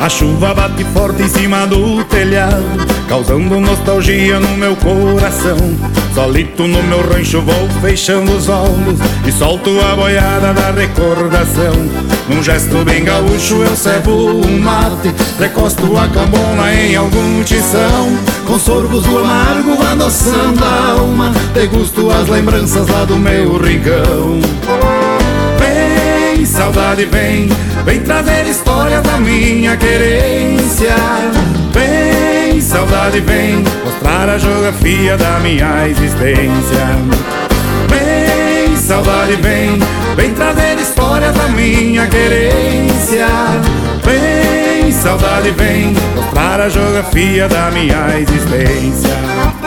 A chuva bate forte em cima do telhado, causando nostalgia no meu coração. Solito no meu rancho vou fechando os olhos e solto a boiada da recordação. Num gesto bem gaúcho eu cebo um mate, recosto a cambona em algum tição. Com sorvos do amargo adoçando a alma, degusto as lembranças lá do meu rincão. Vem, saudade, vem, vem trazer história da minha querência. Vem, saudade, vem mostrar a geografia da minha existência. Vem, saudade, vem, vem trazer história da minha querência. Vem, saudade, vem mostrar a geografia da minha existência.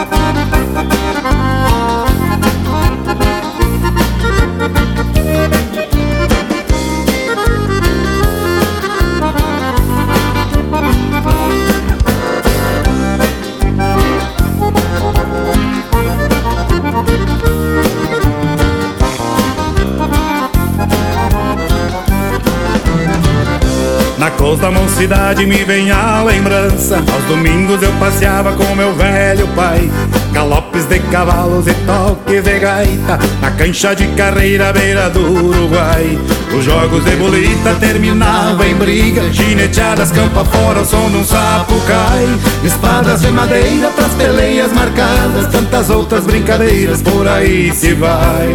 Na cruz da mocidade me vem a lembrança. Aos domingos eu passeava com meu velho pai, galopes de cavalos e toques de gaita, na cancha de carreira à beira do Uruguai. Os jogos de bolita terminavam em briga, gineteadas campo afora, o som de um sapucai. Espadas de madeira pras peleias marcadas, tantas outras brincadeiras por aí se vai.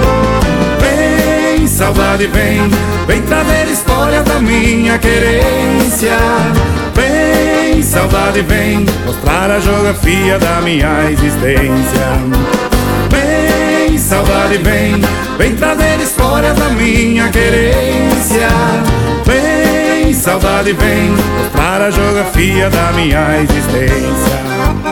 Vem, saudade, vem, vem trazer história da minha querência. Vem, saudade, vem mostrar a geografia da minha existência. Vem, saudade, vem, vem trazer história da minha querência. Vem, saudade, vem mostrar a geografia da minha existência.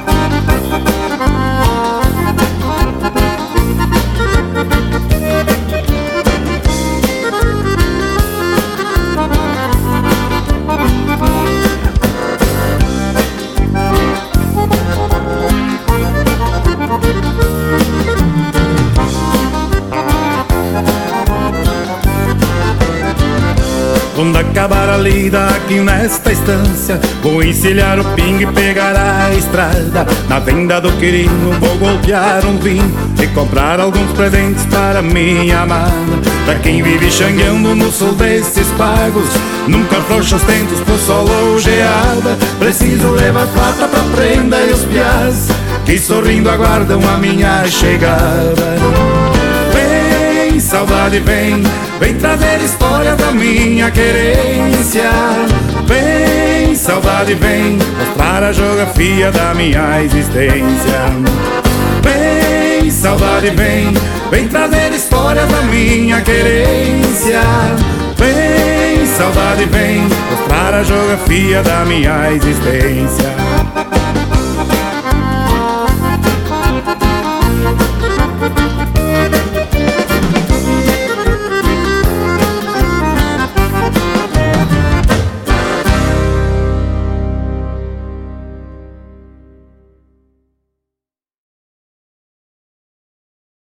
Quando acabar a lida aqui nesta estância, vou encilhar o pingue e pegar a estrada. Na venda do quirino vou golpear um vinho e comprar alguns presentes para minha amada. Pra quem vive xangueando no sul desses pagos, nunca afrouxa os tentos pro sol ou geada. Preciso levar prata pra prenda e os piás que sorrindo aguardam a minha chegada. Vem, saudade, vem, vem trazer história da minha querência. Vem, saudade, vem mostrar a geografia da minha existência. Vem, saudade, vem, vem trazer história da minha querência. Vem, saudade, vem mostrar a geografia da minha existência.